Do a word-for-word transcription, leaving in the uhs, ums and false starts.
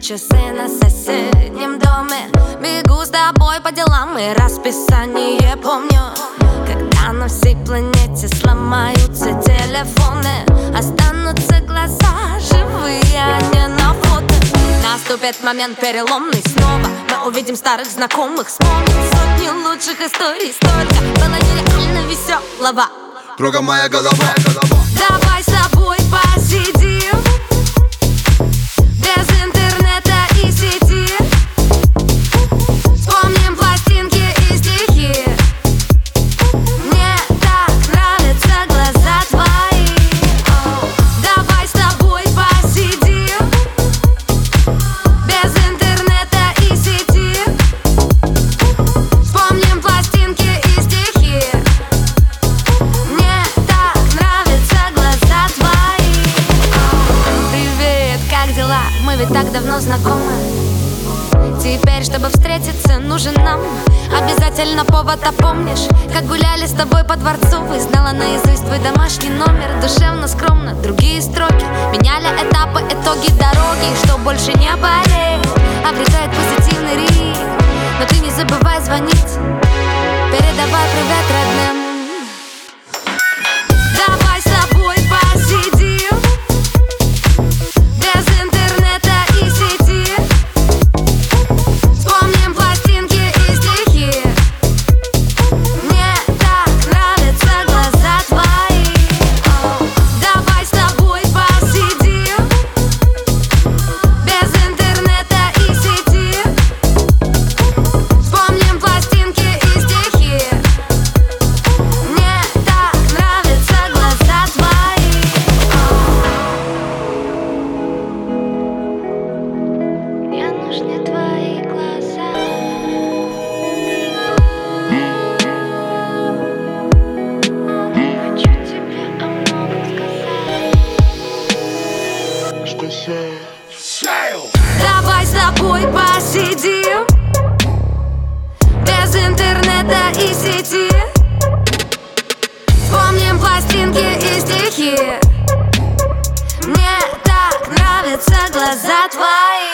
часы на соседнем доме. Бегу с тобой по делам и расписание помню. Когда на всей планете сломаются телефоны, останутся глаза живые, а не на фото. Наступит момент переломный снова. Мы увидим старых знакомых, вспомним сотни лучших историй. Столько было нереально веселого. Друга моя голова. Давай с тобой посидим без интернета и сети. Вспомним пластинки и стихи. Мне так нравятся глаза твои. Давай с тобой посидим без интернета и сети. Вспомним пластинки и стихи. Мне так нравятся глаза твои. Привет, как дела? Мы ведь так давно знакомы. Теперь, чтобы встретиться, нужен нам обязательно повод. А помнишь, как гуляли с тобой по Дворцовой? Знала наизусть твой домашний номер. Душевно, скромно, другие строки. Меняли этапы, итоги дороги. Что больше не болеет, обретает позитивный ритм. Но ты не забывай звонить, передавай привет родным. Давай с тобой посидим без интернета и сети. Вспомним пластинки и стихи. Мне так нравятся глаза твои. Давай с тобой посидим без интернета и сети. Вспомним пластинки и стихи. Мне так нравятся глаза твои. Мне нужны твои глаза. Хочу тебе о многом сказать. Давай с тобой посидим без интернета и сети. Вспомним пластинки и стихи. Мне так нравятся глаза твои.